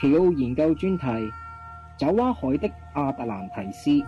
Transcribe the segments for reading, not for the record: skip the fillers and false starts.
奇奧研究專題：爪哇海的亞特蘭提斯。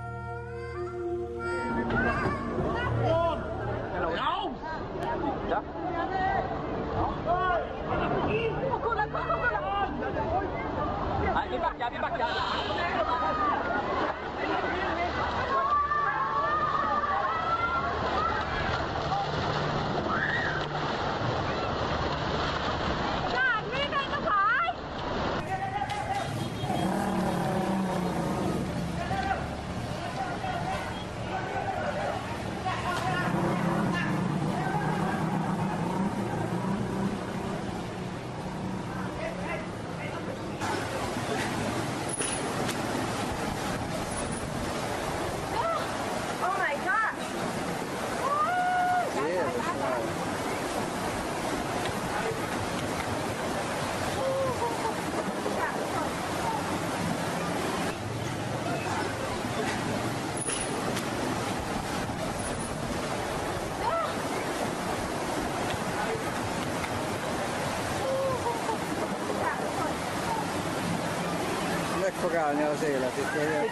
Ecco cane la sera, ti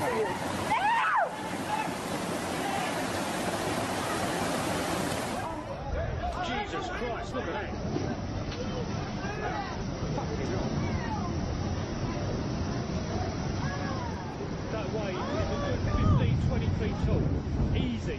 Jesus Christ, look at that. That wave is a good 15, 20 feet tall. Easy.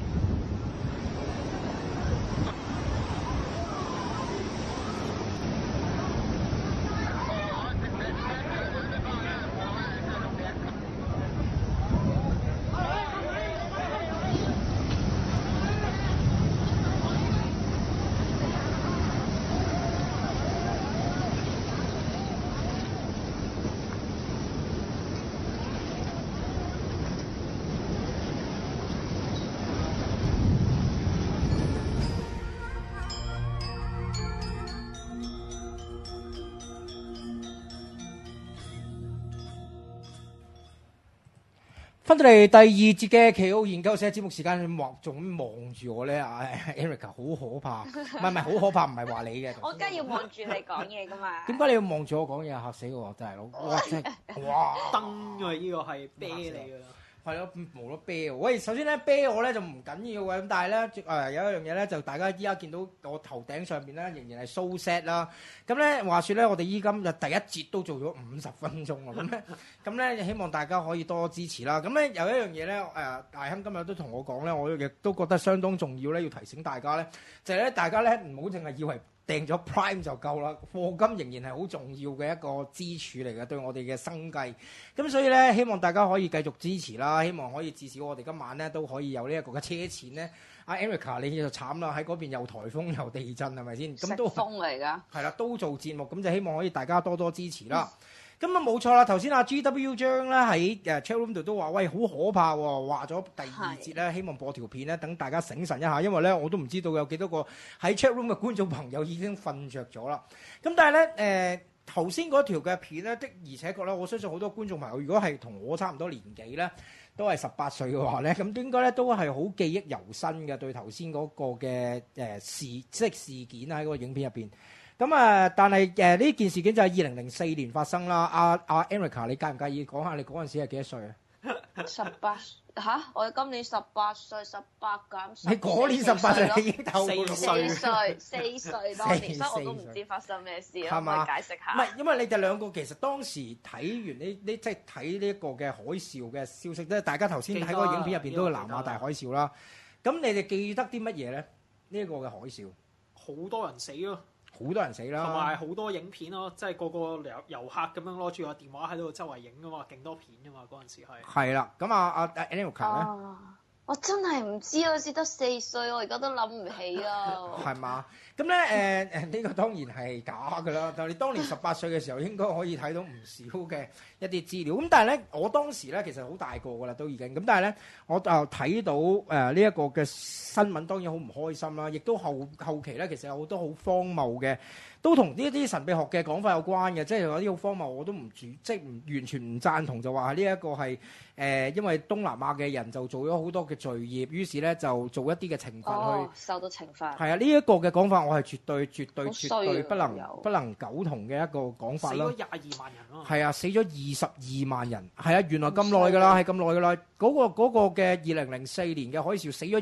翻到嚟第二節嘅奇奧研究社節目時間，你仲望住我咧，Erica 好可怕，唔係好可怕，唔係話你嘅。 我梗係要望住你講嘢噶嘛。 點解你要望住我講嘢？嚇死我！真係佬，哇真係，哇燈㗎呢個係啤嚟㗎啦。 係咯，冇得啤喎。喂，首先咧啤我咧就唔緊要嘅，咁但係咧有一樣嘢咧就大家依家見到我頭頂上邊咧仍然係 show set 啦。咁咧話說咧，我哋依今日第一節都做咗50分鐘啦。咁咧希望大家可以多支持啦。咁咧有一樣嘢咧大亨今日都同我講咧，我亦都覺得相當重要咧，要提醒大家咧，就係咧大家咧唔好淨係以為訂咗 Prime 就夠啦，課金仍然係好重要嘅一個支柱嚟嘅，對我哋嘅生計。咁所以咧，希望大家可以繼續支持啦，希望可以至少我哋今晚咧都可以有呢一個嘅車錢咧。阿 Erica 你就慘啦，喺嗰邊又颱風又地震係咪先？咁都風嚟㗎。係啦，都做節目，咁就希望可以大家多多支持啦。咁啊冇錯啦，頭先阿 GW 張咧喺chat room 度都話：喂，好可怕喎！話咗第二節咧，希望播條片咧，等大家醒神一下，因為咧我都唔知道有幾多個喺 chat room 嘅觀眾朋友已經瞓着咗啦。咁但係咧頭先嗰條嘅片咧的而且確咧，我相信好多觀眾朋友如果係同我差唔多年紀咧，都係18歲嘅話咧，咁應該咧都係好記憶猶新嘅對頭先嗰個嘅事件喺個影片入邊。咁但係呢件事件就係2004年發生啦。阿 Erica， 你介唔介意講下你嗰陣時係幾多歲啊 ？18嚇！我今年18歲，18減10。 你嗰年18歲已經透露 4歲當年，所以我都唔知發生咩事啊！可唔可以解釋下？ 唔係，因為你哋兩個其實當時睇完呢即係睇呢一個嘅海嘯嘅消息，即係大家頭先喺嗰個影片入邊都係南亞大海嘯啦。咁你哋記得啲乜嘢咧？呢一個嘅海嘯， 好多人死咯。 好多人死啦， 同埋好多影片咯，即係個個遊客咁樣攞住個電話喺度周圍影噶嘛，勁多片噶嘛，嗰陣時係。 係啦，咁阿 Erica 咧， 我真係唔知啊，只得4歲，我而家都諗唔起啊。 係嘛？咁咧呢個當然係假㗎啦。但係你當年18歲嘅時候，應該可以睇到唔少嘅一啲資料。咁但係咧，我當時咧其實好大個㗎啦，都已經。咁但係咧，我就睇到呢一個嘅新聞，當然好唔開心啦。亦都後期咧，其實有好多好荒謬嘅，都同呢一啲神秘學嘅講法有關嘅。即係有啲好荒謬，我都唔住，即係完全唔贊同，就話呢一個係因為東南亞嘅人就做咗好多嘅嘅罪孽，於是咧就做一啲嘅懲罰去受到懲罰。 係啊，呢一個嘅講法我係絕對好衰啊不能苟同嘅一個講法咯。 死咗22萬人咯。 係啊，死咗22萬人。係啊，原來咁耐㗎啦，係咁耐㗎啦。嗰個嘅2004年嘅海嘯死咗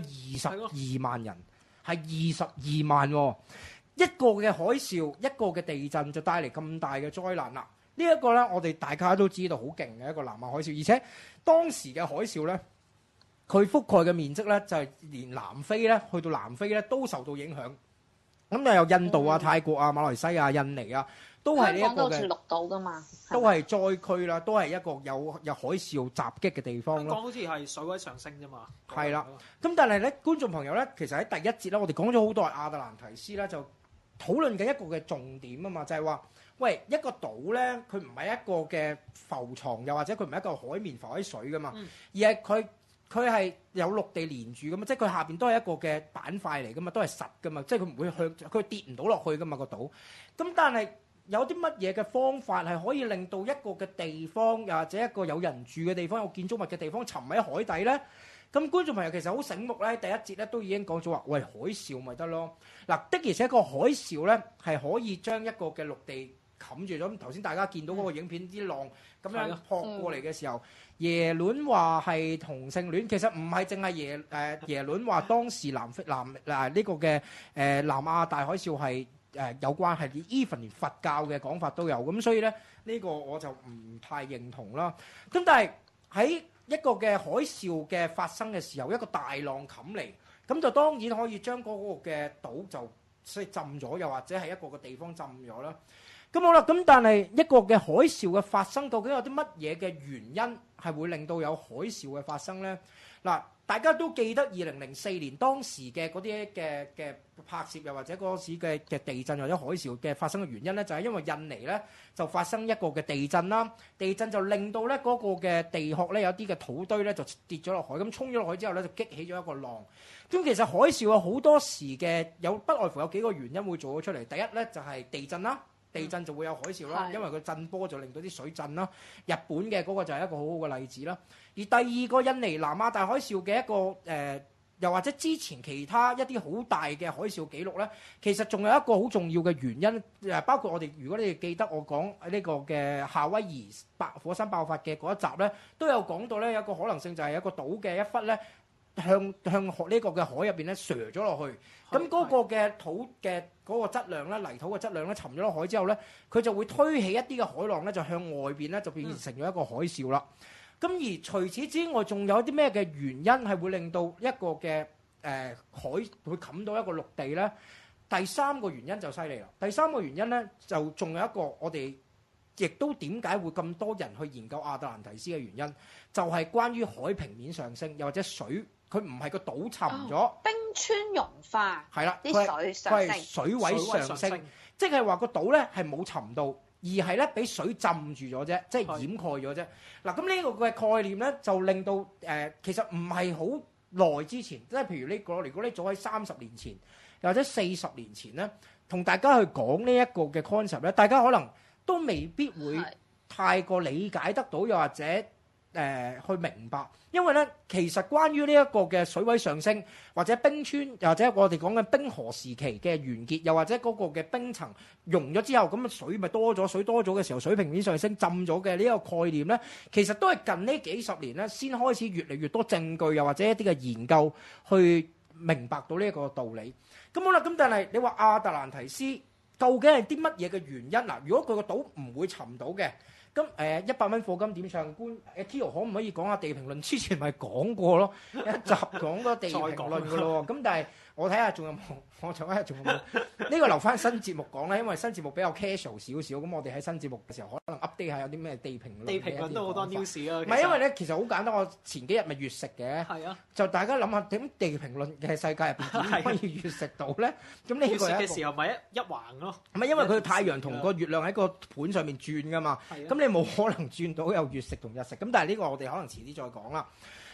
22萬人，係22萬喎。一個嘅海嘯，一個嘅地震就帶嚟咁大嘅災難啦。呢一個咧，我哋大家都知道好勁嘅一個南亞海嘯，而且當時嘅海嘯咧，佢覆蓋嘅面積咧就係連南非咧，去到南非咧都受到影響。咁又有印度啊、泰國啊、馬來西亞、印尼啊，都係呢一個嘅。 香港好似綠島㗎嘛， 都係災區啦，都係一個有海嘯襲擊嘅地方咯。 香港好似係水位上升啫嘛。 係啦，咁但係咧，觀眾朋友咧，其實喺第一節咧，我哋講咗好多亞特蘭提斯咧，就討論緊一個嘅重點啊嘛，就係話，喂，一個島咧，佢唔係一個嘅浮床，又或者佢唔係一個海綿浮喺水噶嘛，而係佢係有陸地連住噶嘛，即係佢下邊都係一個嘅板塊嚟噶嘛，都係實噶嘛，即係佢唔會佢跌唔到落去噶嘛個島。咁但係有啲乜嘢嘅方法係可以令到一個嘅地方，又或者一個有人住嘅地方、有建築物嘅地方沉喺海底咧？咁觀眾朋友其實好醒目咧，第一節咧都已經講咗話，喂，海嘯咪得咯。嗱，的而且確海嘯咧係可以將一個嘅陸地冚住咗。咁頭先大家見到嗰個影片啲浪咁樣撲過嚟嘅時候，耶倫話係同性戀，其實唔係淨係耶倫話當時呢個嘅南亞大海嘯係有關係，even 連佛教嘅講法都有。咁所以咧呢個我就唔太認同啦。咁但係喺一個嘅海嘯嘅發生嘅時候，一個大浪冚嚟，咁就當然可以將嗰個嘅島就所以浸咗，又或者係一個嘅地方浸咗啦。咁好啦，咁但係一個嘅海嘯嘅發生，究竟有啲乜嘢嘅原因係會令到有海嘯嘅發生咧？嗱，大家都記得2004年當時嘅嗰啲嘅拍攝，又或者嗰時嘅地震或者海嘯嘅發生嘅原因咧，就係因為印尼咧就發生一個嘅地震啦，地震就令到咧嗰個嘅地殼咧有啲嘅土堆咧就跌咗落海，咁衝咗落海之後咧就激起咗一個浪。咁其實海嘯有好多時嘅不外乎有幾個原因會做咗出嚟。第一咧就係地震啦。地震就會有海嘯啦，因為佢震波就令到啲水震啦。日本嘅嗰個就係一個好好嘅例子啦。而第二個印尼南亞大海嘯嘅一個又或者之前其他一啲好大嘅海嘯記錄咧，其實仲有一個好重要嘅原因，包括我哋如果你哋記得我講呢個嘅夏威夷火山爆發嘅嗰一集咧，都有講到咧有一個可能性就係一個島嘅一忽咧向呢個嘅海入邊咧瀡咗落去。咁嗰個嘅土嘅嗰個質量咧，泥土嘅質量咧沉咗落海之後咧，佢就會推起一啲嘅海浪咧，就向外邊咧就變成咗一個海嘯啦。咁而除此之外，仲有啲咩嘅原因係會令到一個嘅海會冚到一個陸地咧？第三個原因就犀利啦。第三個原因咧就仲有一個我哋亦都點解會咁多人去研究亞特蘭提斯嘅原因，就係關於海平面上升，又或者水。佢唔係個島沉咗， 冰川融化， 係啦， 啲水上升， 佢係水位上升，即係話個島咧係冇沉到，而係咧俾水浸住咗啫，即係掩蓋咗啫。嗱，咁呢個嘅概念咧就令到其實唔係好耐之前，即係譬如如果你早喺30年前，又或者40年前咧，同大家去講呢一個嘅 concept 咧，大家可能都未必會太過理解得到，又或者去明白。因為咧，其實關於呢一個嘅水位上升，或者冰川，又或者我哋講嘅冰河時期嘅完結，又或者嗰個嘅冰層溶咗之後，咁水咪多咗，水多咗嘅時候，水平面上升浸咗嘅呢一個概念咧，其實都係近呢幾十年咧先開始越嚟越多證據，又或者一啲嘅研究去明白到呢一個道理。咁好啦，咁但係你話亞特蘭提斯究竟係啲乜嘢嘅原因嗱？如果佢個島唔會沉到嘅。咁100蚊課金點唱官Kyo 可唔可以講下地評論？之前咪講過咯，一集講咗地評論噶咯。咁但係我睇下仲有冇，我睇下仲有冇呢個留翻新節目講啦，因為新節目比較 casual 少少。咁我哋喺新節目嘅時候可能 update 下有啲咩地評論。 地評論都好多 news 啊。 唔係因為咧，其實好簡單。我前幾日咪月食嘅， 係啊， 就大家諗下點地評論嘅世界入邊點可以月食到咧？咁呢個嘅時候咪一橫咯。 唔係因為佢太陽同個月亮喺個盤上面轉噶嘛。咁你冇可能轉到有月食同日食，咁但係呢個我哋可能遲啲再講啦。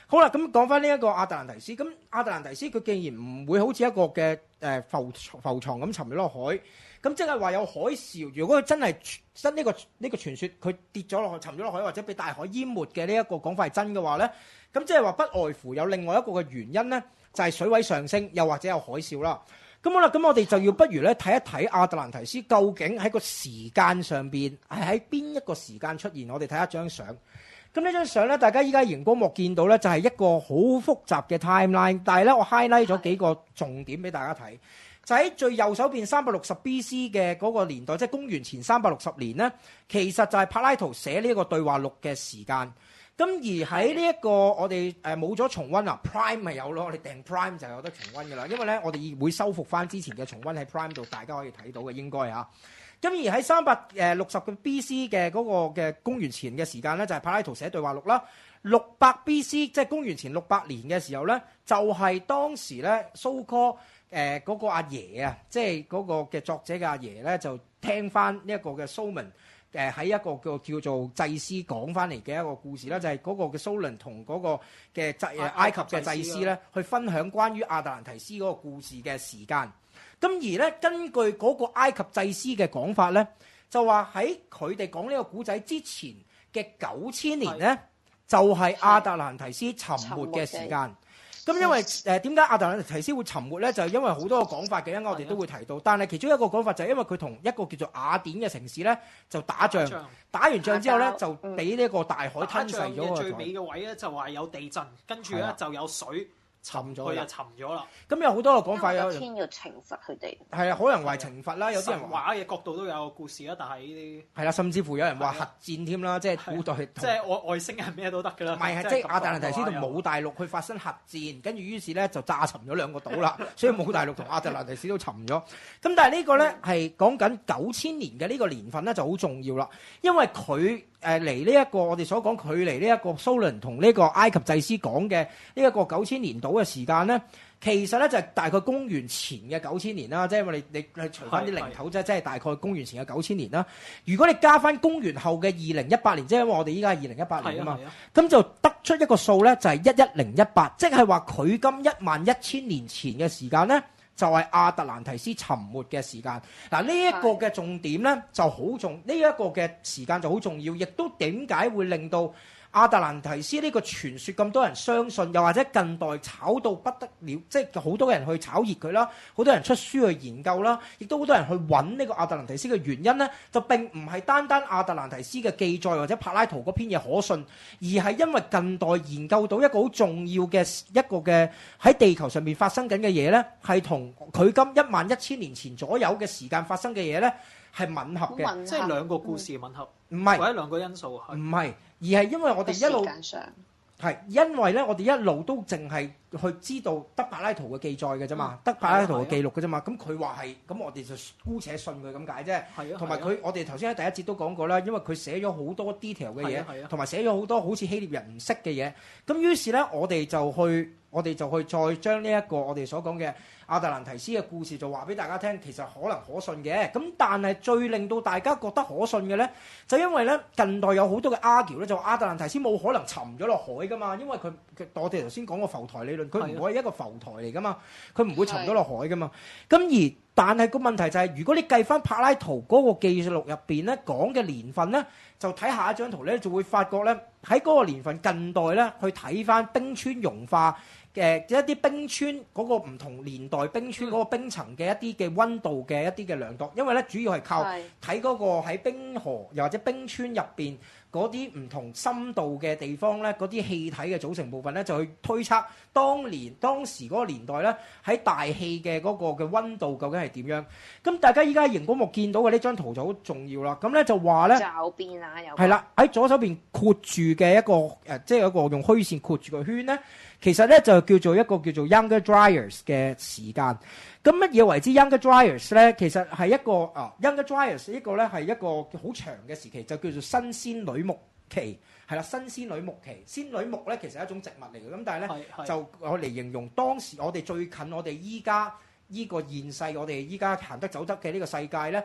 好啦，咁講翻呢一個亞特蘭提斯，咁亞特蘭提斯佢既然唔會好似一個嘅浮床咁沉咗落海，咁即係話有海嘯。如果佢真係呢個傳說佢跌咗落去沉咗落海，或者被大海淹沒嘅呢一個講法係真嘅話咧，咁即係話不外乎有另外一個嘅原因咧，就係水位上升，又或者有海嘯啦。咁好啦，咁我哋就要不如咧睇一睇亞特蘭提斯究竟喺個時間上邊係喺邊一個時間出現。我哋睇一張相。咁呢張相咧，大家依家熒光幕見到咧，就係一個好複雜嘅 timeline。但係咧，我 highlight 咗幾個重點俾大家睇。就喺最右手邊360 B.C. 嘅嗰個年代，即係公元前360年咧，其實就係柏拉圖寫呢一個對話錄嘅時間。咁而喺呢一個我哋冇咗重溫啦 ，Prime 咪有咯，我哋訂 Prime 就有得重溫㗎啦。因為咧，我哋會修復翻之前嘅重溫喺 Prime 度，大家可以睇到嘅應該嚇。咁而喺360個 B.C. 嘅嗰個嘅公元前嘅時間咧，就係柏拉圖寫對話錄啦。600 B.C. 即係公元前600年嘅時候咧，就係當時咧蘇科嗰個阿爺啊，即係嗰個嘅作者嘅阿爺咧，就聽翻呢一個嘅蘇文喺一個叫做祭司講翻嚟嘅一個故事啦，就係嗰個嘅蘇倫同嗰個嘅埃及嘅祭司咧，去分享關於亞特蘭提斯嗰個故事嘅時間。咁而咧，根據嗰個埃及祭司嘅講法咧，就話喺佢哋講呢個古仔之前嘅9000年咧，就係亞特蘭提斯沉沒嘅時間。咁因為點解亞特蘭提斯會沉沒咧？就係因為好多個講法嘅，因為我哋都會提到。但係其中一個講法就係因為佢同一個叫做雅典嘅城市咧就打仗，打完仗之後咧就俾呢個大海吞噬咗。 最尾嘅位咧就話有地震，跟住咧就有水。沉咗，佢就沉咗啦。咁有好多個講法，有天要懲罰佢哋。 係啊，可能話係懲罰啦。有啲人話嘅角度都有故事啦，但係呢啲係啦，甚至乎有人話核戰添啦，即係古代， 即係外星人咩都得㗎啦。 唔係即係亞特蘭提斯同姆大陸去發生核戰，跟住於是咧就炸沉咗兩個島啦，所以姆大陸同亞特蘭提斯都沉咗。咁但係呢個咧係講緊9000年嘅呢個年份咧就好重要啦，因為佢離呢一個我哋所講距離呢一個蘇倫同呢個埃及祭司講嘅呢一個9000年度嘅時間咧，其實咧就係大概公元前嘅9000年啦，即係因為你除翻啲零頭啫，即係大概公元前嘅9000年啦。如果你加翻公元後嘅2018年，即係因為我哋依家係2018年啊嘛，咁就得出一個數咧，就係11018，即係話距今11000年前嘅時間咧，就係亞特蘭提斯沉沒嘅時間。嗱，呢一個嘅重點咧就好重，呢一個嘅時間就好重要，亦都點解會令到亞特蘭提斯呢個傳說咁多人相信，又或者近代炒到不得了，即係好多人去炒熱佢啦，好多人出書去研究啦，亦都好多人去揾呢個亞特蘭提斯嘅原因咧，就並唔係單單亞特蘭提斯嘅記載或者柏拉圖嗰篇嘢可信，而係因為近代研究到一個好重要嘅一個嘅喺地球上面發生緊嘅嘢咧，係同佢今11000年前左右嘅時間發生嘅嘢咧係吻合嘅， 即係兩個故事吻合， 唔係或者兩個因素唔係。而係因為我哋一路係因為咧，我哋一路都淨係去知道得柏拉圖嘅記載嘅啫嘛，得柏拉圖嘅記錄嘅啫嘛。咁佢話係，咁我哋就姑且信佢咁解啫。同埋佢，我哋頭先喺第一節都講過啦，因為佢寫咗好多 detail 嘅嘢，同埋寫咗好多好似希臘人唔識嘅嘢。咁於是咧，我哋就去再將呢一個我哋所講嘅亞特蘭提斯嘅故事就話俾大家聽，其實可能可信嘅。咁但係最令到大家覺得可信嘅咧，就因為咧近代有好多嘅 argue 咧，就亞特蘭提斯冇可能沉咗落海噶嘛，因為我哋頭先講個浮台理論，佢唔會係一個浮台嚟噶嘛，佢唔會沉咗落海噶嘛。咁但係個問題就係，如果你計翻柏拉圖嗰個記錄入邊咧講嘅年份咧，就睇下一張圖咧，就會發覺咧喺嗰個年份近代咧去睇翻冰川融化嘅一啲冰川嗰個唔同年代冰川嗰個冰層嘅一啲嘅溫度嘅一啲嘅量度，因為咧主要係靠睇嗰個喺冰河又或者冰川入邊嗰啲唔同深度嘅地方咧，嗰啲氣體嘅組成部分咧，就去推測當時嗰個年代咧喺大氣嘅嗰個嘅溫度究竟係點樣。咁大家依家喺熒光幕見到嘅呢張圖就好重要啦。咁咧就話咧， 右邊啊，有係啦，喺左手邊括住嘅一個即係一個用虛線括住個圈咧，其實咧就叫做一個叫做 Younger Dryas 嘅時間。咁乜嘢為之 Younger Dryas 咧？其實係一個Younger Dryas 呢個咧係一個好長嘅時期，就叫做新仙女木期，係啦，新仙女木期。仙女木咧其實係一種植物嚟嘅，咁但係咧就我嚟形容當時我哋最近我哋依家依個現世，我哋依家行得走得嘅呢個世界咧，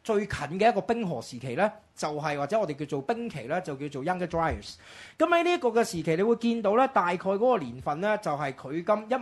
最近嘅一個冰河時期咧，就係、或者我哋叫做冰期咧，就叫做 Younger Dryas。咁喺呢一個嘅時期，你會見到咧，大概嗰個年份咧，就係距今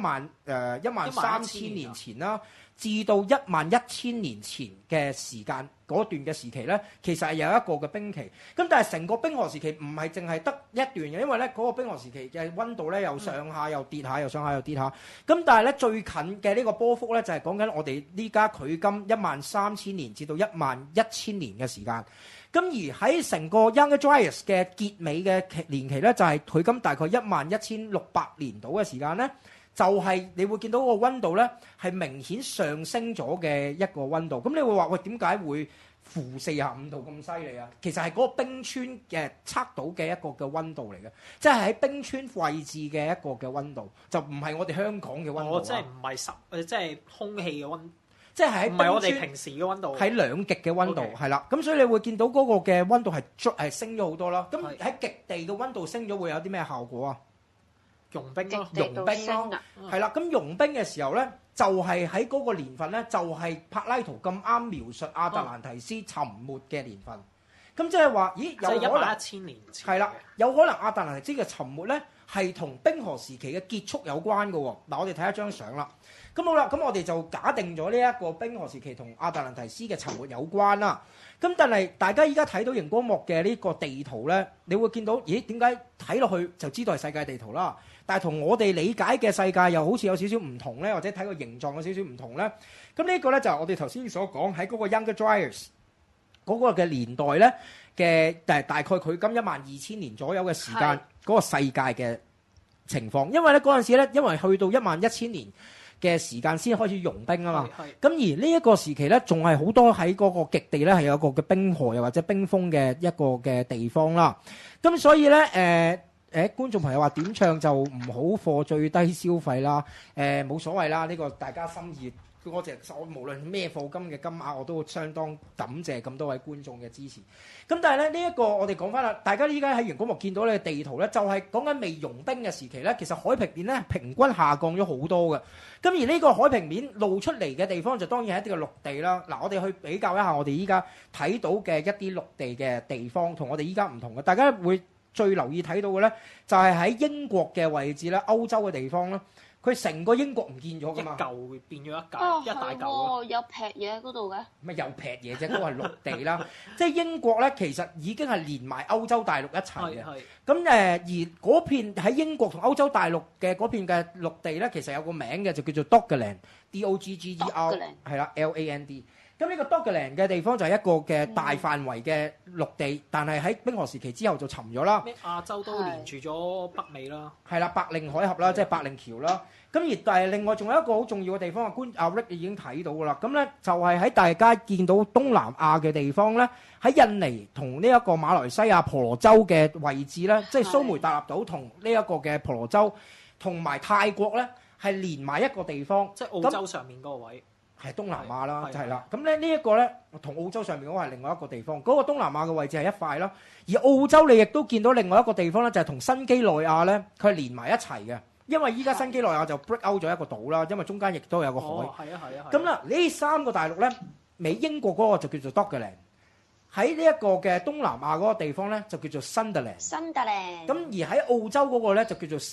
13000年前啦。至到11000年前嘅時間嗰段嘅時期咧，其實係有一個嘅冰期。咁但係成個冰河時期唔係淨係得一段嘅，因為咧嗰個冰河時期嘅溫度咧又上下又跌下，又上下又跌下。咁但係咧最近嘅呢個波幅咧就係講緊我哋呢家距今13000年至到11000年嘅時間。咁而喺成個 Younger Dryas 嘅結尾嘅年期咧，就係距今大概11600年度嘅時間咧。就係你會見到個溫度咧係明顯上升咗嘅一個溫度，咁你會話喂，點解會負45度咁犀利啊？其實係嗰個冰川嘅測到嘅一個嘅溫度嚟嘅，即係喺冰川位置嘅一個嘅溫度，就唔係我哋香港嘅溫度。 即係唔係即係空氣嘅溫， 即係喺唔係我哋平時嘅溫度， 喺兩極嘅溫度係啦。咁 Okay. 所以你會見到嗰個嘅溫度係升咗好多啦。咁喺極地嘅溫度升咗會有啲咩效果啊？ 融冰咯， 融冰咯，係啦。咁融冰嘅時候咧，就係喺嗰個年份咧，就係柏拉圖咁啱描述亞特蘭提斯沉沒嘅年份。咁即係話，咦，有可能 1000年前係啦，有可能亞特蘭提斯嘅沉沒咧係同冰河時期嘅結束有關嘅喎。嗱，我哋睇一張相啦。咁好啦，咁我哋就假定咗呢一個冰河時期同亞特蘭提斯嘅沉沒有關啦。咁但係大家依家睇到熒光幕嘅呢個地圖咧，你會見到，咦，點解睇落去就知道係世界地圖啦？但係同我哋理解嘅世界又好似有少少唔同咧，或者睇個形狀有少少唔同咧。咁呢個咧就係我哋頭先所講喺嗰個 Younger Dryas 嗰個嘅年代咧嘅大概距今12000年左右嘅時間嗰個世界嘅情況。因為咧嗰陣時咧，因為去到11000年嘅時間先開始融冰啊嘛。咁而呢一個時期咧，仲係好多喺嗰個極地咧係有個嘅冰河又或者冰封嘅一個嘅地方啦。咁所以咧觀眾朋友話點唱就唔好貨最低消費啦，冇所謂啦，呢個大家心意。我無論咩課金嘅金額，我都相當感謝咁多位觀眾嘅支持。咁但係咧呢一個我哋講翻啦，大家依家喺熒光幕見到呢個地圖咧，就係講緊未融冰嘅時期咧，其實海平面咧平均下降咗好多嘅。咁而呢個海平面露出嚟嘅地方就當然係一啲嘅陸地啦。嗱，我哋去比較一下我哋依家睇到嘅一啲陸地嘅地方，同我哋依家唔同嘅，大家會最留意睇到嘅咧，就係喺英國嘅位置咧，歐洲嘅地方啦。佢成個英國唔見咗㗎嘛？ 一嚿會變咗一嚿， 哦， 一大嚿喎，有劈嘢喺嗰度嘅。 咩有劈嘢啫？嗰個係陸地啦。即係英國咧，其實已經係連埋歐洲大陸一齊嘅。咁而嗰片喺英國同歐洲大陸嘅嗰片嘅陸地咧，其實有個名嘅，就叫做 Doggerland，D-O-G-G-E-R，係啦 ，L-A-N-D。咁呢個 Doggerland 嘅地方就係一個嘅大範圍嘅陸地，但係喺冰河時期之後就沉咗啦。 亞洲都連住咗北美啦， 係啦，白令海峽啦，即係白令橋啦。咁而但係另外仲有一個好重要嘅地方，阿 Rick 已經睇到㗎啦。咁咧就係喺大家見到東南亞嘅地方咧，喺印尼同呢一個馬來西亞婆羅洲嘅位置咧，即係蘇梅答臘島同呢一個嘅婆羅洲同埋泰國咧，係連埋一個地方， 即係澳洲上面嗰個位。 係東南亞啦，就係啦。咁咧呢一個咧，同澳洲上面嗰個係另外一個地方。嗰個東南亞嘅位置係一塊啦，而澳洲你亦都見到另外一個地方咧，就係同新幾內亞咧，佢係連埋一齊嘅。因為依家新幾內亞就 break out 咗一個島啦，因為中間亦都有個海。 係啊。 咁啦，呢三個大陸咧，美英國嗰個就叫做 Doggerland，喺呢一個嘅東南亞嗰個地方咧，就叫做 Sunderland。 Sunderland。 咁而喺澳洲嗰個咧，就叫做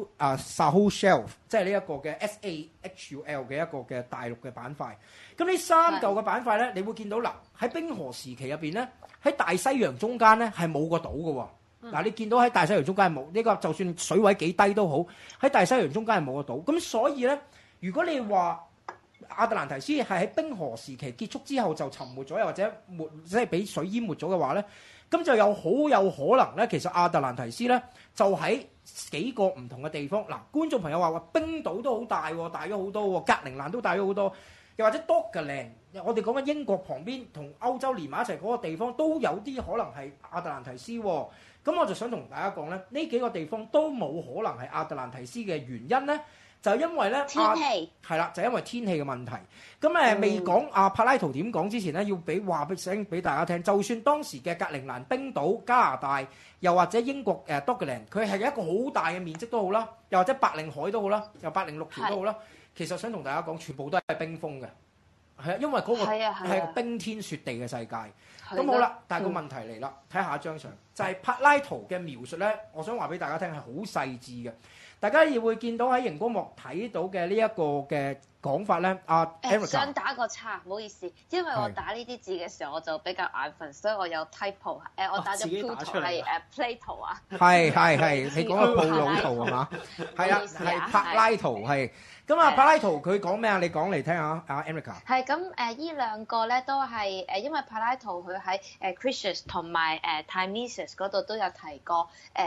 Sahul Shelf， 即係呢一個嘅 SAHUL 嘅一個嘅大陸嘅板塊。咁呢三嚿嘅板塊咧，你會見到嗱，喺冰河時期入邊咧，喺大西洋中間咧係冇個島嘅喎。嗱，你見到喺大西洋中間係冇呢個，就算水位幾低都好，喺大西洋中間係冇個島。咁所以咧，如果你話亞特蘭提斯係喺冰河時期結束之後就沉沒咗，又或者即係俾水淹沒咗嘅話咧，咁就好有可能咧，其實亞特蘭提斯咧就喺幾個唔同嘅地方。嗱，觀眾朋友話冰島都好大喎，大咗好多喎，格陵蘭都大咗好多，又或者 Doggerland， 我哋講緊英國旁邊同歐洲連埋一齊嗰個地方都有啲可能係亞特蘭提斯喎。咁我就想同大家講咧，呢幾個地方都冇可能係亞特蘭提斯嘅原因咧，就因為咧天氣係啦，就因為天氣嘅問題。咁未講阿柏拉圖點講之前咧，要話俾大家聽，就算當時嘅格陵蘭、冰島、加拿大，又或者英國Doggerland，佢係一個好大嘅面積都好啦，又或者白令海都好啦，又白令六條都好啦，其實想同大家講，全部都係冰封嘅。 係啊，因為嗰個係冰天雪地嘅世界。咁好啦，但係個問題嚟啦，睇下一張相，就係柏拉圖嘅描述咧，我想話俾大家聽係好細緻嘅。大家亦會見到喺熒光幕睇到嘅呢一個嘅講法咧，Erica 想打個叉，唔好意思，因為我打呢啲字嘅時候我就比較眼瞓，所以我有 typo 我打咗 Pluto 係Plato 啊。 係，你講個布魯圖係嘛？係啊，係柏拉圖係。咁啊，柏拉圖佢講咩啊？你講嚟聽下，阿 Erica。 係咁呢兩個咧都係因為柏拉圖佢喺Critias 同埋Timaeus 嗰度都有提過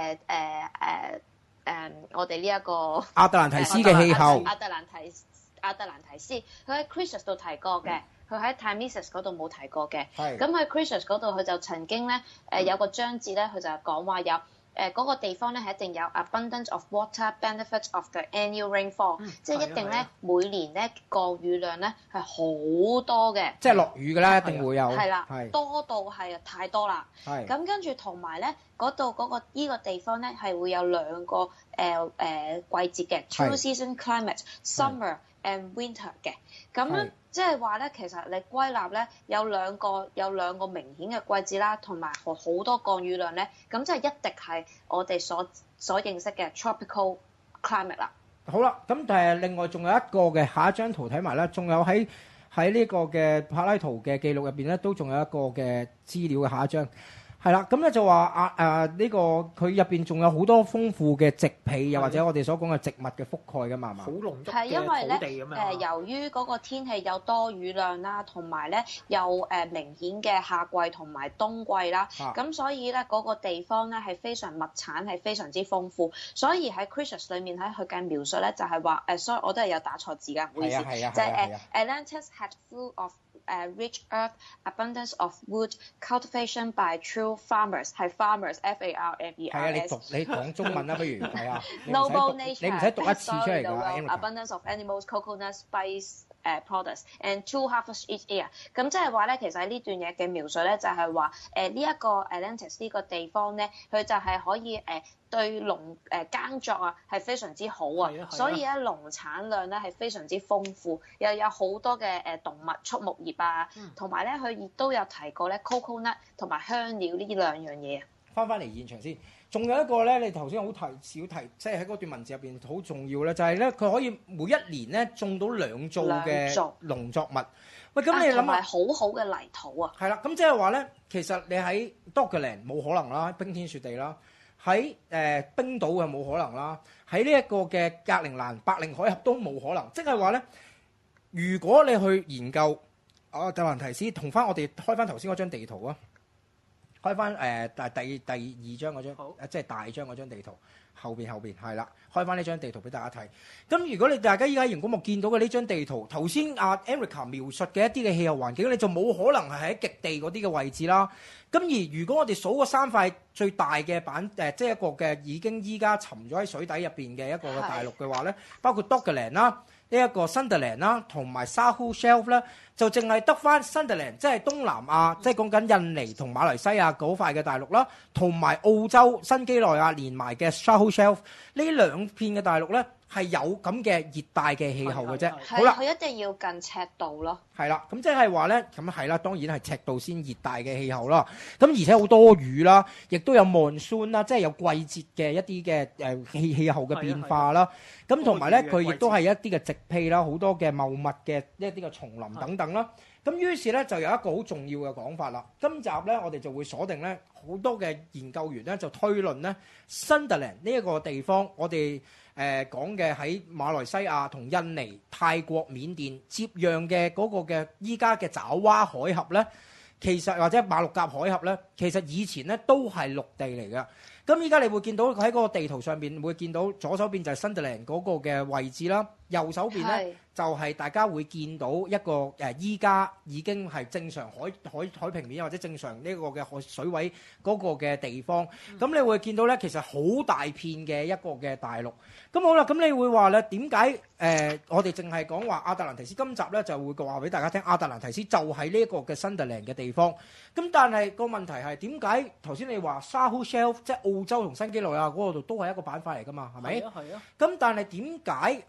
我哋呢一個亞特蘭提斯嘅氣候。 亞特蘭提斯，佢喺 Critias 度提過嘅，佢喺 Timaeus 嗰度冇提過嘅。咁喺 Critias 嗰度，佢就曾經咧有個章節咧，佢就講話有嗰個地方咧係一定有 abundance of water benefits of the annual rainfall，即係一定咧每年咧降雨量咧係好多嘅， 即係落雨㗎啦，一定會有。 係啦，多到係太多啦。咁跟住同埋咧嗰度嗰個依個地方咧係會有兩個季節嘅 two season climate，summer and winter 嘅。咁樣即係話咧，其實你歸納咧有兩個明顯嘅季節啦，同埋好多降雨量咧，咁即係一定係我哋所認識嘅 tropical climate 啦。 好啦，咁但係另外仲有一個嘅下一張圖睇埋啦，仲有喺呢個嘅柏拉圖嘅記錄入邊咧，都仲有一個嘅資料嘅下一張。係啦，咁咧就話呢個佢入邊仲有好多豐富嘅植被，又或者我哋所講嘅植物嘅覆蓋㗎嘛，係嘛？ 好濃郁係因為嘅土地咁樣。 由於嗰個天氣有多雨量啦，同埋咧有明顯嘅夏季同埋冬季啦，咁所以咧嗰個地方咧係非常物產係非常之豐富，所以喺 Critias 裏面喺佢嘅描述咧就係話sorry 我都係有打錯字㗎，唔好意思，就係Atlantis had full of rich earth, abundance of wood, cultivation by true farmers， 係 farmers F-A-R-M-E-R-S。係啊，你講中文啦，不如係啊。 Noble nature， 你唔使讀一次出嚟㗎。 Abundance of animals, coconut, spice products and two harvests each year。咁即係話咧，其實喺呢段嘢嘅描述咧，就係話呢一個 Atlantis 呢個地方咧，佢就係可以對耕作啊係非常之好啊，所以咧農產量咧係非常之豐富，又有好多嘅動物畜牧業啊，同埋咧佢亦都有提過咧 coconut 同埋香料呢兩樣嘢。 翻嚟現場先，仲有一個咧，你頭先好少提，即係喺嗰段文字入邊好重要咧，就係咧佢可以每一年咧種到2造嘅農作物。喂，咁你諗下，同埋好好嘅泥土啊。 係啦，咁即係話咧，其實你喺 Doggerland 冇可能啦，冰天雪地啦。喺冰島又冇可能啦，喺呢一個嘅格陵蘭、白令海峽都冇可能。即係話咧，如果你去研究亞特蘭提斯，同翻我哋開翻頭先嗰張地圖啊，開翻第二張嗰張，即係大張嗰張地圖後邊係啦，開翻呢張地圖俾大家睇。咁如果大家依家喺熒光幕見到嘅呢張地圖，頭先阿 Erica 描述嘅一啲嘅氣候環境，你就冇可能係喺極地嗰啲嘅位置啦。咁而如果我哋數嗰3塊最大嘅板即係一個嘅已經依家沉咗喺水底入邊嘅一個嘅大陸嘅話咧，包括 Doggerland 啦、呢一個 Sundaland 啦，同埋 Sahul Shelf 咧，就淨係得翻 Sundaland， 即係東南亞，即係講緊印尼同馬來西亞嗰塊嘅大陸啦，同埋澳洲、新幾內亞連埋嘅 Sahul Shelf 呢2片嘅大陸咧，係有咁嘅熱帶嘅氣候嘅啫。好啦， 佢一定要近赤道咯。係啦，咁即係話咧，咁係啦，當然係赤道先熱帶嘅氣候啦。咁而且好多雨啦，亦都有 monsoon 啦，即係有季節嘅一啲嘅氣候嘅變化啦。咁同埋咧，佢亦都係一啲嘅植被啦，好多嘅茂密嘅一啲嘅叢林等等啦。咁於是咧就有一個好重要嘅講法啦。今集咧我哋就會鎖定咧好多嘅研究員咧就推論咧 Sundaland 呢一個地方，我哋講嘅喺馬來西亞同印尼、泰國、緬甸接壤嘅嗰個嘅依家嘅爪哇海峽咧，其實或者馬六甲海峽咧，其實以前咧都係陸地嚟嘅。咁依家你會見到喺嗰個地圖上邊會見到左手邊就係 Sundaland 嗰個嘅位置啦，右手邊咧就係大家會見到一個依家已經係正常海平面或者正常呢個嘅海水位嗰個嘅地方。咁你會見到咧，其實好大片嘅一個嘅大陸。咁好啦，咁你會話咧點解我哋淨係講話亞特蘭提斯？今集咧就會話俾大家聽，亞特蘭提斯就係呢一個嘅 Sundaland 嘅地方。咁但係個問題係點解頭先你話 Sahul Shelf 即係澳洲同新幾內亞嗰度都係一個板塊嚟㗎嘛？係咪？係啊。咁但係點解係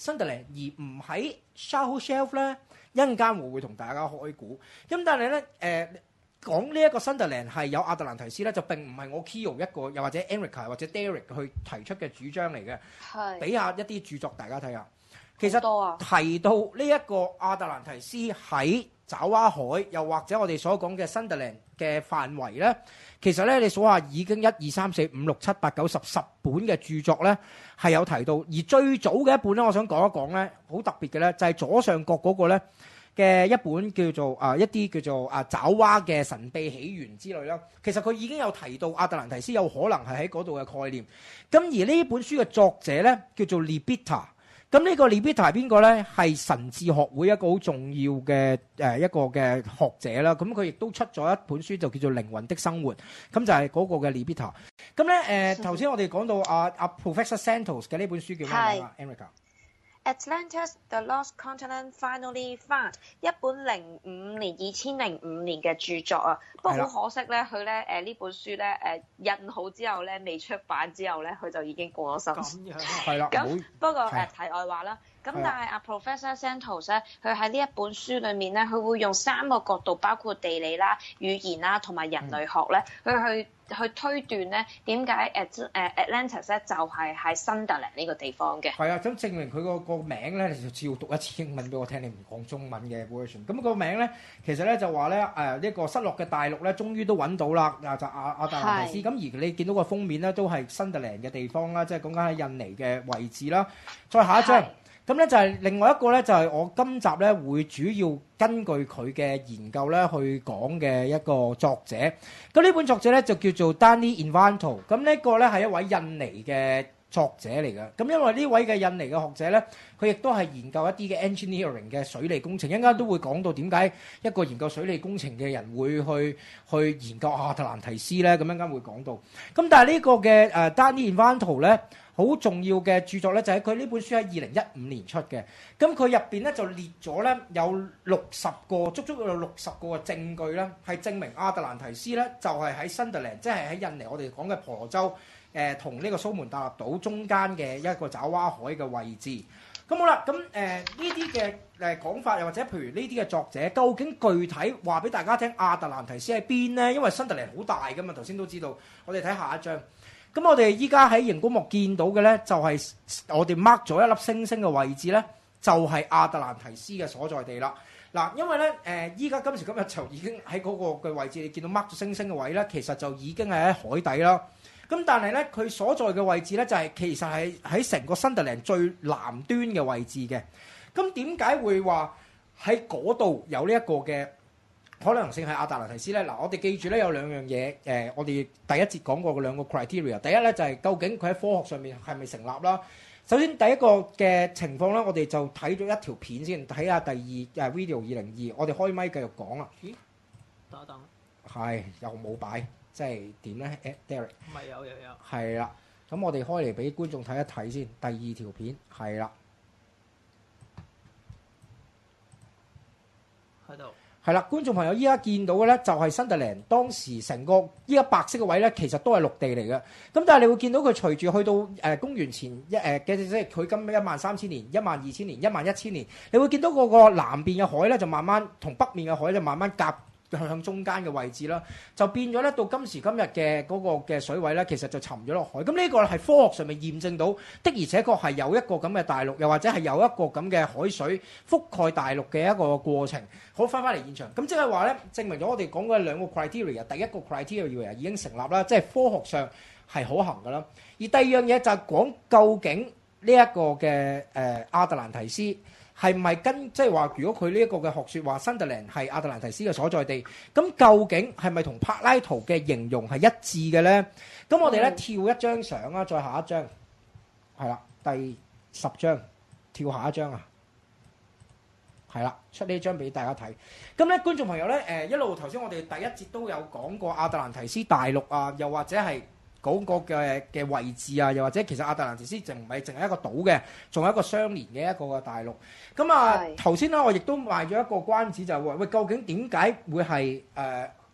新特蘭而唔喺 Shao Shelf 咧？一陣間我會同大家開估。咁但係咧講呢一個新特蘭係有亞特蘭提斯咧，就並唔係我 Kyo 一個，又或者 Erica 或者 Derek 去提出嘅主張嚟嘅。 係俾下一啲著作大家睇下。其實多啊提到呢一個亞特蘭提斯喺爪哇海，又或者我哋所講嘅新特蘭嘅範圍咧，其實咧你數下已經1、2、3、4、5、6、7、8、9、10本嘅著作咧係有提到。而最早嘅一本咧，我想講一講咧，好特別嘅咧，就係左上角嗰個咧嘅一本叫做一啲叫做爪哇嘅神秘起源之類啦。其實佢已經有提到亞特蘭提斯有可能係喺嗰度嘅概念。咁而呢本書嘅作者咧叫做 Libita。咁呢個 Libita 係邊個咧？係神智學會一個好重要嘅一個嘅學者啦。咁佢亦都出咗一本書就叫做《靈魂的生活》。咁就係嗰個嘅 Libita。咁咧頭先我哋講到Professor Santos 嘅呢本書叫咩名啊 Erica Atlantis: The Lost Continent Finally Found， 一本2005年嘅著作啊。不過好可惜咧，佢咧呢本書咧印好之後咧，未出版之後咧，佢就已經過咗身。 咁樣係啦。 咁不過題外話啦。咁但係Professor Santos 咧，佢喺呢一本書裏面咧，佢會用3個角度，包括地理啦、語言啦同埋人類學咧，去推斷咧點解Atlantis 咧就係喺新特蘭呢個地方嘅。 係啊，咁證明佢個名咧，你就照讀一次英文俾我聽，你唔講中文嘅 version。咁個名咧，其實咧就話咧呢個失落嘅大陸咧，終於都揾到啦，就亞特蘭提斯。咁而你見到個封面咧，都係新特蘭嘅地方啦，即係講緊喺印尼嘅位置啦。再下一張。咁咧就係另外一個咧，就係我今集咧會主要根據佢嘅研究咧去講嘅一個作者。咁呢本作者咧就叫做 Danny Invanto。咁呢個咧係一位印尼嘅作者嚟嘅。咁因為呢位嘅印尼嘅學者咧，佢亦都係研究一啲嘅 engineering 嘅水利工程。一陣間都會講到點解一個研究水利工程嘅人會去研究亞特蘭提斯咧。咁一陣間會講到。咁但係呢個嘅Danny Invanto 咧，好重要嘅著作咧，就係佢呢本書喺2015年出嘅。咁佢入邊咧就列咗咧有60個，足足有60個嘅證據咧，係證明亞特蘭提斯咧就係喺新特蘭，即係喺印尼我哋講嘅婆羅洲同呢個蘇門答臘島中間嘅一個爪哇海嘅位置。咁好啦，咁呢啲嘅講法，又或者譬如呢啲嘅作者，究竟具體話俾大家聽亞特蘭提斯喺邊咧？因為新特蘭好大噶嘛，頭先都知道。我哋睇下一張。咁我哋依家喺熒光幕見到嘅咧，就係我哋 mark 咗一粒星星嘅位置咧，就係亞特蘭提斯嘅所在地啦。嗱，因為咧依家今時今日就已經喺嗰個嘅位置，你見到 mark 咗星星嘅位咧，其實就已經係喺海底啦。咁但係咧，佢所在嘅位置咧，就係其實係喺成個新特蘭最南端嘅位置嘅。咁點解會話喺嗰度有呢一個嘅可能性係亞特蘭提斯咧？嗱，我哋記住咧有兩樣嘢，我哋第一節講過嘅兩個 criteria。第一咧就係究竟佢喺科學上面係咪成立啦？首先第一個嘅情況咧，我哋就睇咗一條片先，睇下第二video 202。我哋開咪繼續講啦。 咦？等一等。 係又冇擺，即係點咧 Derek？ 唔係有。 係啦，咁我哋開嚟俾觀眾睇一睇先。第二條片係啦。 喺度。 係啦，觀眾朋友依家見到嘅咧就係新特蘭當時成個依家白色嘅位咧，其實都係陸地嚟嘅。咁但係你會見到佢隨住去到公元前嘅即係佢今13000年、12000年、11000年，你會見到嗰個南邊嘅海咧就慢慢同北面嘅海就慢慢夾向中間嘅位置啦，就變咗咧到今時今日嘅嗰個嘅水位咧，其實就沉咗落海。咁呢個係科學上面驗證到的，而且確係有一個咁嘅大陸，又或者係有一個咁嘅海水覆蓋大陸嘅一個過程。好，翻嚟現場，咁即係話咧，證明咗我哋講嘅兩個 criteria， 第一個 criteria 已經成立啦，即係科學上係可行㗎啦。而第二樣嘢就係講究竟呢一個嘅亞特蘭提斯係唔係即係話，如果佢呢一個嘅學説話新特蘭係亞特蘭提斯嘅所在地，咁究竟係咪同柏拉圖嘅形容係一致嘅咧？咁我哋咧跳一張相啦，再下一張，係啦，第10張，跳下一張啊，係啦，出呢張俾大家睇。咁咧，觀眾朋友咧，一路頭先我哋第一節都有講過亞特蘭提斯大陸啊，又或者係嗰個嘅位置啊，又或者其實亞特蘭提斯就唔係淨係一個島嘅，仲有一個相連嘅一個嘅大陸。咁頭先咧我亦都賣咗一個關子，就係話喂，究竟點解會係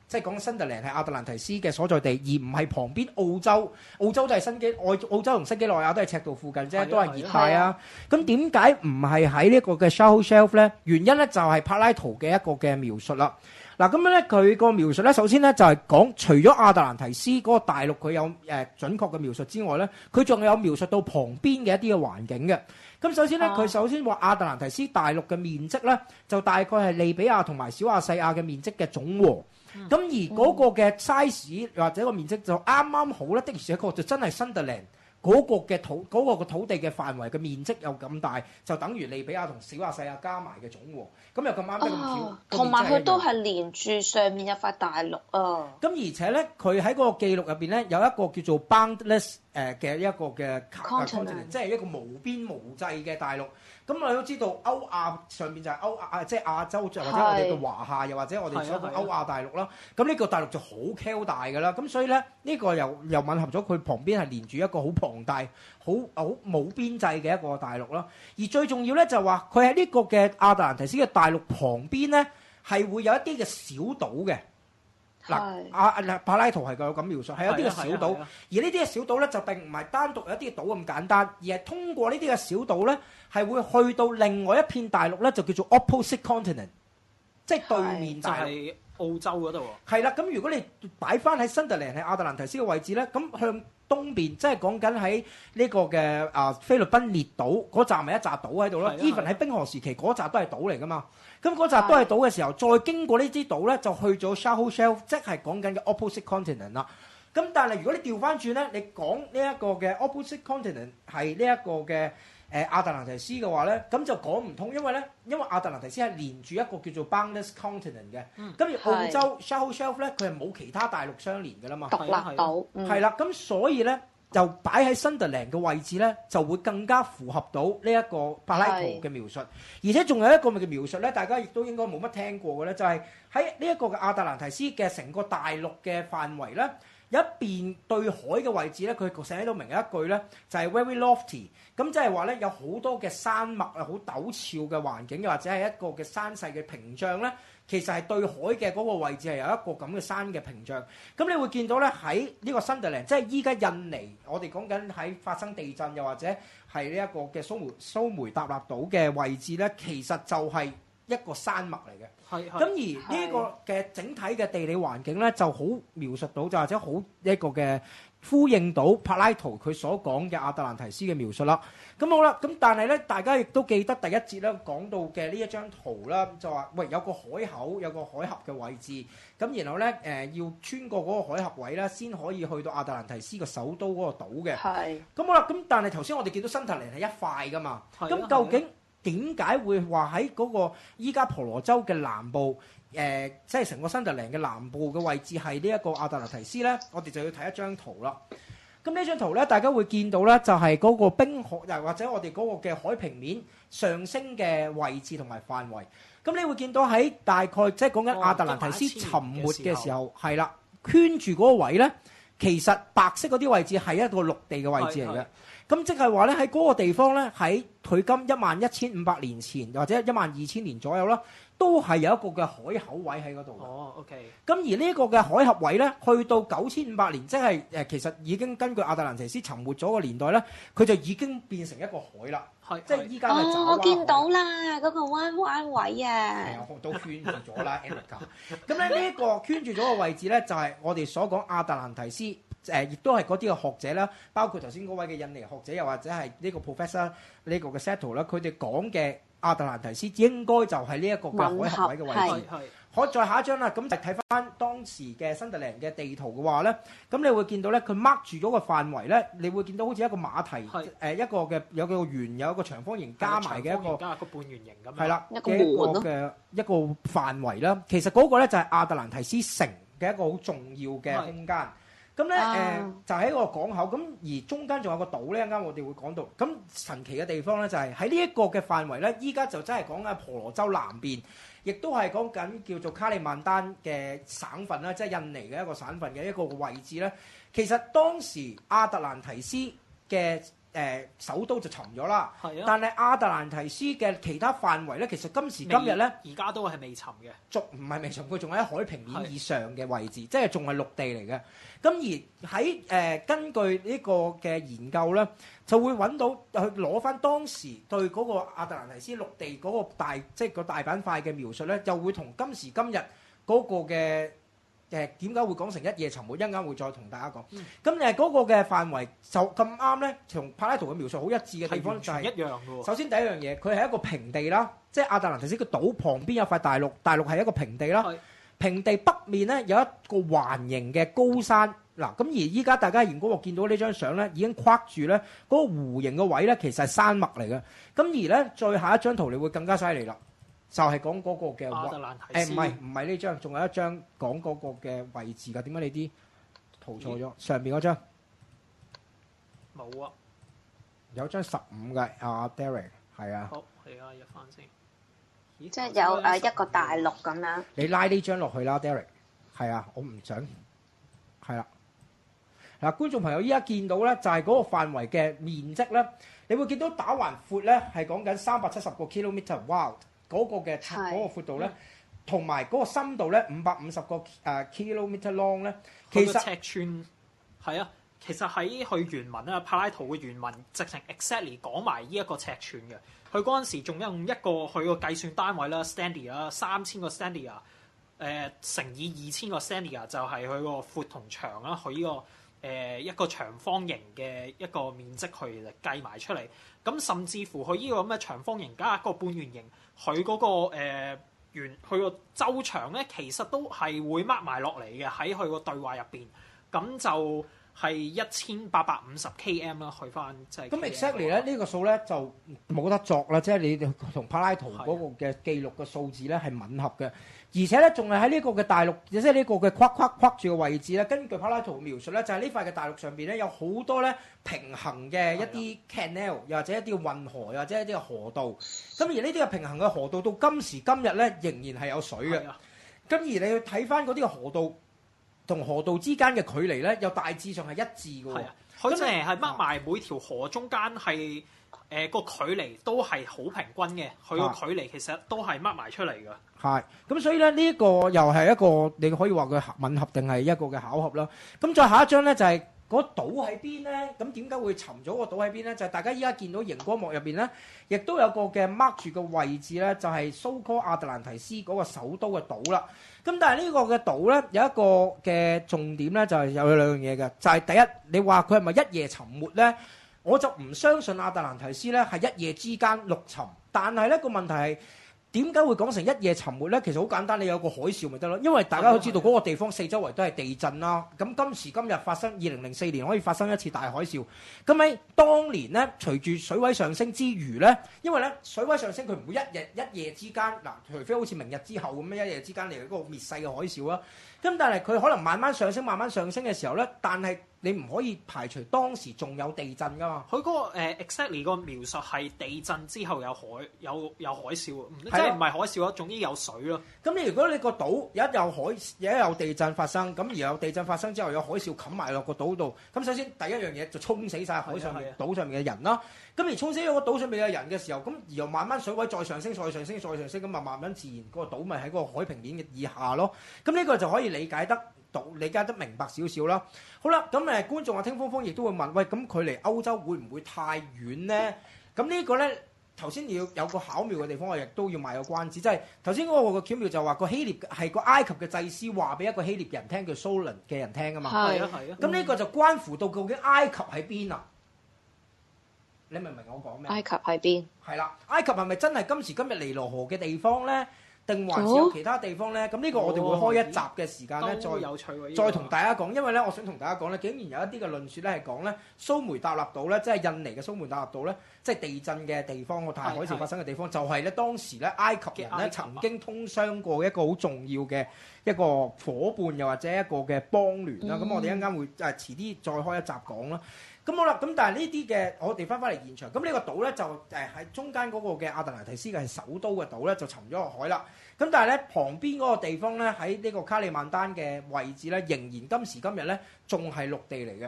即係講新特蘭係亞特蘭提斯嘅所在地，而唔係旁邊澳洲。澳洲就係澳洲同新幾內亞都係赤道附近啫，都係熱帶啊。咁點解唔係喺呢一個嘅 Shahul Shelf 咧？原因咧就係柏拉圖嘅一個嘅描述啦。嗱，咁樣咧佢個描述咧，首先咧就係講除咗亞特蘭提斯嗰個大陸佢有準確嘅描述之外咧，佢仲有描述到旁邊嘅一啲嘅環境嘅。咁首先咧，佢首先話亞特蘭提斯大陸嘅面積咧，就大概係利比亞同埋小亞細亞嘅面積嘅總和。咁而嗰個嘅 size 或者個面積就啱啱好咧，的而且確就真係新特蘭嗰個嘅土地嘅範圍嘅面積又咁大，就等於利比亞同小亞細亞加埋嘅總和。咁又咁啱得咁巧， 同埋佢都係連住上面有塊大陸啊。 咁而且咧，佢喺嗰個記錄入邊咧，有一個叫做 boundless 嘅一個嘅 continent， 即係一個無邊無際嘅大陸。咁我哋都知道歐亞上面就係歐亞，即係亞洲，或者我哋嘅華夏，又或者我哋所講歐亞大陸啦。咁呢個大陸就好 Q 大㗎啦。咁所以咧，呢個又吻合咗佢旁邊係連住一個好龐大、好冇邊際嘅一個大陸啦。而最重要咧就係話，佢喺呢個嘅亞特蘭提斯嘅大陸旁邊咧，係會有一啲嘅小島嘅。嗱，柏拉圖係有咁描述，係有啲嘅小島，而呢啲嘅小島咧就並唔係單獨有一啲嘅島咁簡單，而係通過呢啲嘅小島咧，係會去到另外一片大陸咧，就叫做 opposite continent， 即係對面大陸，就係澳洲嗰度。 係啦，咁如果你擺翻喺新特蘭係亞特蘭提斯嘅位置咧，咁向東邊即係講緊喺呢個嘅菲律賓列島嗰站咪一紮島喺度咯。even 喺冰河時期嗰紮都係島嚟噶嘛。咁嗰紮都係島嘅時候，再經過呢啲島咧，就去咗 Shahul Shelf， 即係講緊嘅 opposite continent 啦。咁但係如果你調翻轉咧，你講呢一個嘅 opposite continent 係呢一個嘅亞特蘭提斯嘅話咧，咁就講唔通，因為亞特蘭提斯係連住一個叫做 boundless continent 嘅。咁而澳洲 Shahul Shelf 咧，佢係冇其他大陸相連㗎啦嘛， 獨立島。 係啦，咁所以咧。就擺喺新特蘭嘅位置咧，就會更加符合到呢一個柏拉圖嘅描述，而且仲有一個嘅描述咧，大家亦都應該冇乜聽過嘅咧，就係喺呢一個嘅亞特蘭提斯嘅成個大陸嘅範圍咧，有一邊對海嘅位置咧，佢寫到明一句咧，就係 very lofty， 咁即係話咧有好多嘅山脈啊，好陡峭嘅環境，又或者係一個嘅山勢嘅屏障咧。其實係對海嘅嗰個位置係有一個咁嘅山嘅屏障，咁你會見到咧喺呢個新特蘭，即係依家印尼，我哋講緊喺發生地震又或者係呢一個嘅蘇梅答臘島嘅位置咧，其實就係一個山脈嚟嘅。咁而呢個嘅整體嘅地理環境咧，就好描述到，就或者好一個嘅呼應到柏拉圖佢所講嘅亞特蘭提斯嘅描述啦。咁好啦，咁但係咧，大家亦都記得第一節咧講到嘅呢一張圖啦，就話喂有個海口，有個海峽嘅位置，咁然後咧要穿過嗰個海峽位咧，先可以去到亞特蘭提斯個首都嗰個島嘅。咁好啦，咁但係頭先我哋見到新特蘭係一塊噶嘛，咁究竟點解會話喺嗰個依家婆羅洲嘅南部？即係成個新特蘭嘅南部嘅位置係呢一個亞特蘭提斯咧，我哋就要睇一張圖啦。咁呢張圖咧，大家會見到咧，就係嗰個冰河，又或者我哋嗰個嘅海平面上升嘅位置同埋範圍。咁你會見到喺大概即係講緊亞特蘭提斯沉沒嘅時候，係啦，圈住嗰個位咧，其實白色嗰啲位置係一個陸地嘅位置嚟嘅。咁即係話咧，喺嗰個地方咧，喺距今11500年前或者12000年左右啦，都係有一個嘅海口位喺嗰度。 OK。 咁而呢一個嘅海峽位咧，去到9500年，即係其實已經根據亞特蘭提斯沉沒咗個年代咧，佢就已經變成一個海啦。即係依家嘅爪哇海。 我見到啦，嗰個彎位啊。係啊，都圈住咗啦 Erica。咁咧呢一個圈住咗嘅位置咧，就係我哋所講亞特蘭提斯。亦都係嗰啲嘅學者啦，包括頭先嗰位嘅印尼學者，又或者係呢個 professor 呢個嘅 Settle 啦，佢哋講嘅亞特蘭提斯應該就係呢一個嘅海峽位嘅位置。好，再下一張啦，咁就睇翻當時嘅新特蘭嘅地圖嘅話咧，咁你會見到咧，佢 mark 住咗個範圍咧，你會見到好似一個馬蹄，一個嘅有個圓，有一個長方形加埋嘅一個加個半圓形咁。 係啦，一個嘅一個範圍啦。其實嗰個咧就係亞特蘭提斯城嘅一個好重要嘅空間。咁咧就喺個港口，咁而中間仲有個島咧，啱啱我哋會講到。咁神奇嘅地方咧就係喺呢一個嘅範圍咧，依家就真係講緊婆羅洲南邊，亦都係講緊叫做卡里曼丹嘅省份啦，即係印尼嘅一個省份嘅一個位置咧。其實當時亞特蘭提斯嘅首都就沉咗啦。 係啊， 但係亞特蘭提斯嘅其他範圍咧，其實今時今日咧， 而家都係未沉嘅。 仲唔係未沉，佢仲喺海平面以上嘅位置，即係仲係陸地嚟嘅。咁而喺根據呢個嘅研究咧，就會揾到去攞翻當時對嗰個亞特蘭提斯陸地嗰個即係個大板塊嘅描述咧，就會同今時今日嗰個嘅點解會講成一夜沉沒？一陣間會再同大家講。咁嗰個嘅範圍就咁啱咧，同柏拉圖嘅描述好一致嘅地方就係一樣嘅喎。 首先第一樣嘢，佢係一個平地啦，即係亞特蘭提斯嘅島旁邊有塊大陸，大陸係一個平地啦。平地北面咧有一個環形嘅高山。嗱，咁而依家大家如果我見到呢張相咧，已經框住咧嗰個弧形嘅位咧，其實係山脈嚟嘅。咁而咧，再下一張圖你會更加犀利啦，就係講嗰個嘅亞特蘭提斯。 唔係呢張，仲有一張講嗰個嘅位置㗎。點解你啲圖錯咗？上邊嗰張冇啊， 有張15嘅，阿 Derek 係啊。 好，係啊，入翻先。 即係有一個大陸咁樣。 你拉呢張落去啦 ，Derek。係啊，我唔想。係啦。嗱，觀眾朋友依家見到咧，就係嗰個範圍嘅面積咧，你會見到打橫闊咧係講緊370個 kilometre， 哇！嗰個嘅嗰個闊度咧，同埋嗰個深度咧550個kilometre long 咧，其實尺寸係啊，其實喺佢原文啊，柏拉圖嘅原文直情 exactly 講埋呢一個尺寸嘅。佢嗰陣時仲用一個佢個計算單位啦 ，stadia 啦，3000個 stadia，乘以2000個 stadia 就係佢個闊同長啦，佢呢個。一個長方形嘅一個面積去計埋出嚟，咁甚至乎佢呢個咁嘅長方形加一個半圓形，佢嗰、個佢個周長咧，其實都係會 mark 埋落嚟嘅喺佢個對話入邊，咁就係1850 km 啦，去翻即係。咁 exactly 咧呢個數咧就冇得作啦，即係你同柏拉圖嗰個嘅記錄嘅數字咧係吻合嘅。而且咧，仲係喺呢個嘅大陸，即係呢個嘅框住嘅位置咧。根據柏拉圖描述咧，就係呢塊嘅大陸上邊咧，有好多咧平衡嘅一啲 canal，又或者一啲運河，又或者一啲嘅河道。咁而呢啲嘅平衡嘅河道到今時今日咧，仍然係有水嘅。咁而你去睇翻嗰啲嘅河道同河道之間嘅距離咧，又大致上係一致嘅。 佢淨係掹埋每條河中間係。個距離都係好平均嘅，佢個距離其實都係掹埋出嚟㗎。 係，咁所以咧呢一個又係一個你可以話佢吻合定係一個嘅巧合啦。咁再下一張咧就係嗰島喺邊咧？咁點解會沉咗個島喺邊咧？就係大家依家見到熒光幕入邊咧，亦都有個嘅 mark 住個位置咧，就係蘇科亞特蘭提斯嗰個首都嘅島啦。咁但係呢個嘅島咧有一個嘅重點咧，就係有兩樣嘢嘅，就係第一，你話佢係咪一夜沉沒咧？我就唔相信亞特蘭提斯咧係一夜之間陸沉，但係咧個問題係點解會講成一夜沉沒咧？其實好簡單，你有個海嘯咪得咯，因為大家都知道嗰個地方四周圍都係地震啦。咁今時今日發生2004年可以發生一次大海嘯，咁喺當年咧隨住水位上升之餘咧，因為咧水位上升佢唔會一夜之間嗱，除非好似明日之後咁樣一夜之間嚟嗰個滅世嘅海嘯啦。咁但係佢可能慢慢上升嘅時候咧，但係你唔可以排除當時仲有地震噶嘛。佢嗰個 exactly 個描述係地震之後有海嘯，即係唔係海嘯啊？總之有水咯。 咁你如果你個島一有地震發生，咁而有地震發生之後有海嘯冚埋落個島度，咁首先第一樣嘢就沖死晒海上面島上面嘅人啦。咁而沖死咗個島上面嘅人嘅時候，咁而又慢慢水位再上升，咁啊慢慢自然個島咪喺個海平面嘅以下咯。咁呢個就可以理解得明白少少啦。好啦，咁觀眾啊，聽風風亦都會問，喂，咁佢離歐洲會唔會太遠咧？咁呢個咧頭先要有個巧妙嘅地方，我亦都要賣個關子，即係頭先嗰個巧妙就話個希臘係個埃及嘅祭司話俾一個希臘人聽，叫蘇倫嘅人聽㗎嘛。 係啊。 咁呢個就關乎到究竟埃及喺邊啊？你明唔明我講咩？ 埃及喺邊？ 係啦，埃及係咪真係今時今日尼羅河嘅地方咧？定還是有其他地方咧？咁呢個我哋會開一集嘅時間咧，再同大家講。因為咧，我想同大家講咧，竟然有一啲嘅論説咧係講咧，蘇梅答臘島咧，即係印尼嘅蘇梅答臘島咧，即係地震嘅地方，個大海嘯發生嘅地方，就係咧當時咧埃及人咧曾經通商過一個好重要嘅一個伙伴，又或者一個嘅邦聯啦。咁我哋一陣間會遲啲再開一集講啦。咁好啦，咁但係呢啲嘅，我哋翻嚟現場，咁呢個島咧就喺中間嗰個嘅亞特蘭提斯嘅係首都嘅島咧，就沉咗落海啦。咁但係咧旁邊嗰個地方咧喺呢個卡里曼丹嘅位置咧，仍然今時今日咧仲係陸地嚟嘅。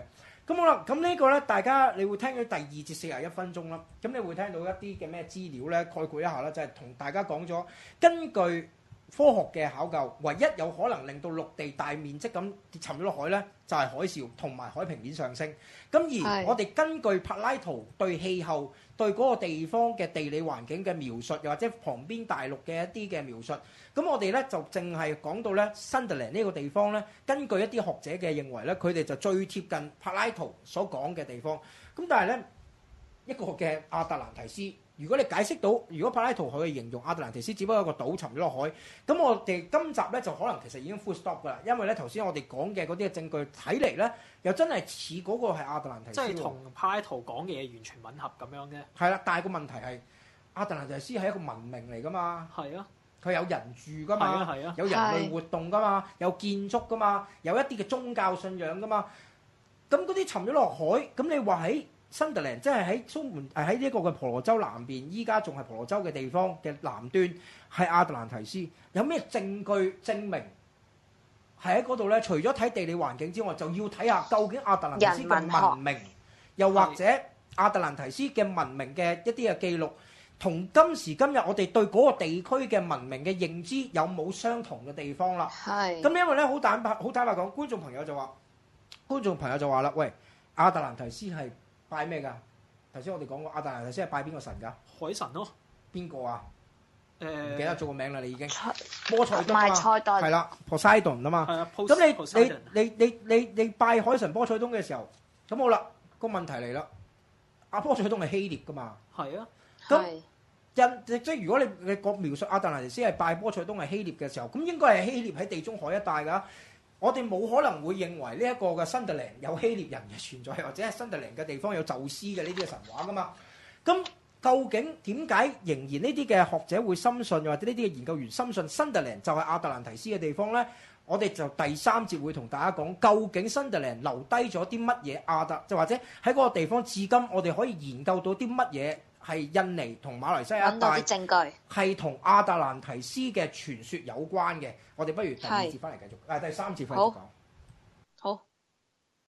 咁好啦，咁呢個咧，大家你會聽到第二節41分鐘啦。咁你會聽到一啲嘅咩資料咧？概括一下啦，就係同大家講咗，根據科學嘅考究，唯一有可能令到陸地大面積咁沉咗落海咧，就係海嘯同埋海平面上升。咁而我哋根據柏拉圖對氣候、對嗰個地方嘅地理環境嘅描述，又或者旁邊大陸嘅一啲嘅描述，咁我哋咧就淨係講到咧新特蘭呢個地方咧，根據一啲學者嘅認為咧，佢哋就最貼近柏拉圖所講嘅地方。咁但係咧一個嘅亞特蘭提斯。如果你解釋到，如果柏拉圖佢嘅形容亞特蘭提斯只不過一個島沉咗落海，咁我哋今集咧就可能其實已經 full stop 㗎啦，因為咧頭先我哋講嘅嗰啲嘅證據睇嚟咧，又真係似嗰個係亞特蘭提斯， 即係同柏拉圖講嘅嘢完全吻合咁樣嘅。 係啦，但係個問題係亞特蘭提斯係一個文明嚟㗎嘛， 係啊， 佢有人住㗎嘛， 係啊， 有人類活動㗎嘛，有建築㗎嘛，有一啲嘅宗教信仰㗎嘛，咁嗰啲沉咗落海，咁你話喺新特蘭即係喺蘇門喺呢一個嘅婆羅洲南邊，依家仲係婆羅洲嘅地方嘅南端係亞特蘭提斯，有咩證據證明係喺嗰度咧？除咗睇地理環境之外，就要睇下究竟亞特蘭提斯嘅文明，又或者亞特蘭提斯嘅文明嘅一啲嘅記錄，同今時今日我哋對嗰個地區嘅文明嘅認知有冇相同嘅地方啦？ 係。 咁因為咧好坦白講，觀眾朋友就話啦，喂，亞特蘭提斯係拜咩㗎？頭先我哋講過亞特蘭提斯係拜邊個神㗎？ 海神咯。 邊個啊？唔記得咗個名啦，你已經。 波塞冬啊，係啦 ，Poseidon 啊嘛。 係啊。 咁你拜海神波塞冬嘅時候，咁好啦，個問題嚟啦。阿波塞冬係希臘㗎嘛？ 係啊。 咁即係如果你個描述亞特蘭提斯係拜波塞冬係希臘嘅時候，咁應該係希臘喺地中海一帶㗎。我哋冇可能會認為呢一個嘅新特蘭有希臘人嘅存在，或者係新特蘭嘅地方有宙斯嘅呢啲嘅神話㗎嘛？咁究竟點解仍然呢啲嘅學者會深信，或者呢啲嘅研究員深信新特蘭就係亞特蘭提斯嘅地方咧？我哋就第三節會同大家講，究竟新特蘭留低咗啲乜嘢就或者喺嗰個地方至今，我哋可以研究到啲乜嘢係印尼同馬來西亞一帶啲證據係同亞特蘭提斯嘅傳說有關嘅。我哋不如第二節翻嚟繼續，第三節翻嚟講。